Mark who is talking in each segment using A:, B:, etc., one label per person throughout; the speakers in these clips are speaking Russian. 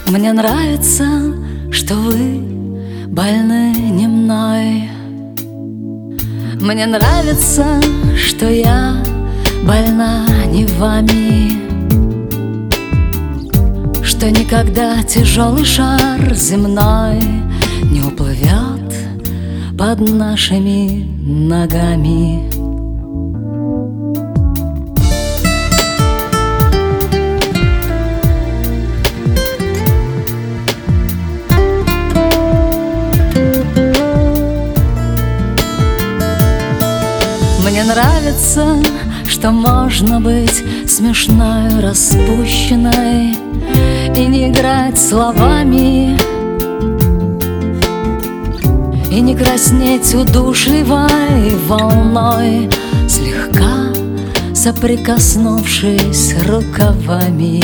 A: Мне нравится, что вы больны не мной. Мне нравится, что я больна не вами, что никогда тяжелый шар земной не уплывет под нашими ногами. Мне нравится, что можно быть смешной, распущенной и не играть словами, и не краснеть удушливой волной, слегка соприкоснувшись рукавами.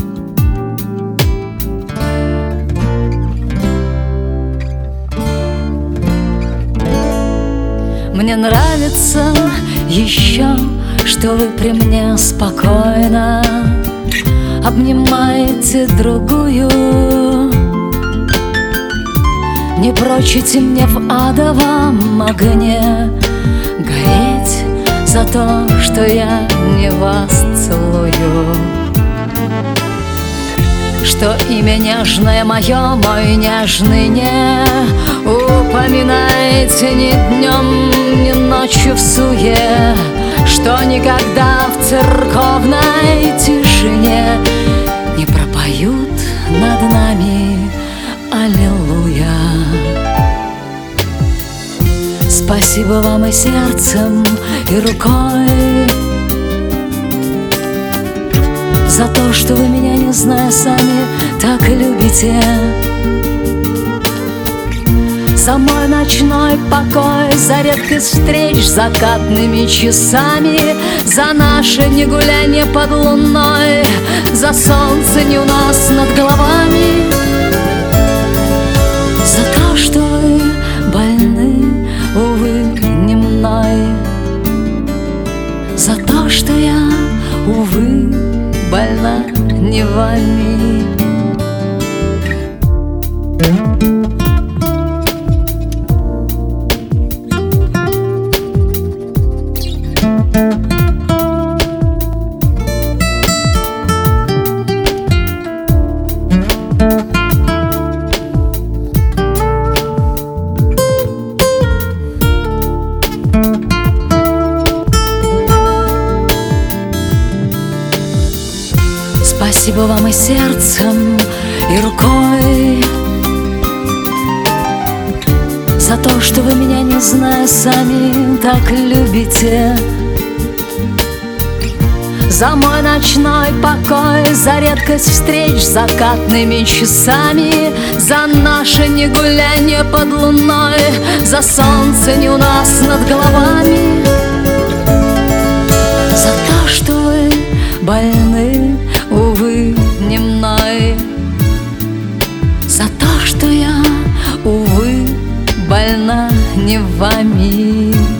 A: Мне нравится еще, что вы при мне спокойно обнимаете другую, не прочите мне в адовом огне гореть за то, что я не вас целую, что имя нежное мое, мой нежный, не упоминайте ни днем, ни ночью в суе, что никогда в церковной тишине не пропоют над нами аллилуйя. Спасибо вам и сердцем, и рукой за то, что вы меня, не зная сами, так любите, за мой ночной покой, за редкость встреч закатными часами, за наше негулянье под луной, за солнце не у нас над головами, за то, что вы больны, увы, не мной, за то, что я, увы, больна не вами. Спасибо вам и сердцем, и рукой за то, что вы меня, не зная сами, так любите, за мой ночной покой, за редкость встреч закатными часами, за наше негулянье под луной, за солнце не у нас над головами, за то, что вы больны, увы, не мной, за то, что я, увы, больна не вами.